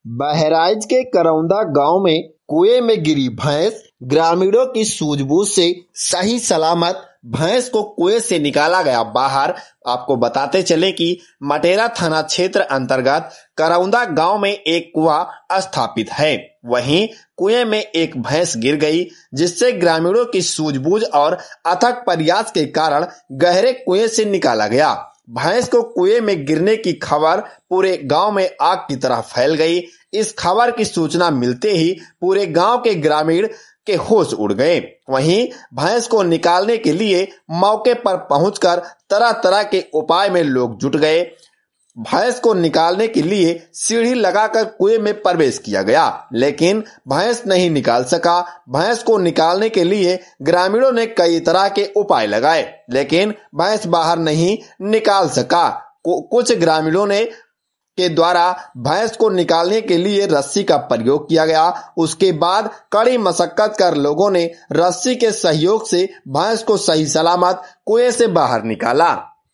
बहराइच के करौंदा गांव में कुएं में गिरी भैंस। ग्रामीणों की सूझबूझ से सही सलामत भैंस को कुएं से निकाला गया बाहर। आपको बताते चले कि मटेरा थाना क्षेत्र अंतर्गत करौंदा गांव में एक कुआं स्थापित है। वहीं कुएं में एक भैंस गिर गई, जिससे ग्रामीणों की सूझबूझ और अथक प्रयास के कारण गहरे कुएं से निकाला गया। भैंस को कुएं में गिरने की खबर पूरे गांव में आग की तरह फैल गई। इस खबर की सूचना मिलते ही पूरे गांव के ग्रामीण के होश उड़ गए। वहीं भैंस को निकालने के लिए मौके पर पहुंचकर तरह तरह के उपाय में लोग जुट गए। भैंस को निकालने के लिए सीढ़ी लगाकर कुएं में प्रवेश किया गया, लेकिन भैंस नहीं निकाल सका। भैंस को निकालने के लिए ग्रामीणों ने कई तरह के उपाय लगाए, लेकिन भैंस बाहर नहीं निकाल सका। कुछ ग्रामीणों ने के द्वारा भैंस को निकालने के लिए रस्सी का प्रयोग किया गया। उसके बाद कड़ी मशक्कत कर लोगों ने रस्सी के सहयोग से भैंस को सही सलामत कुएं से बाहर निकाला।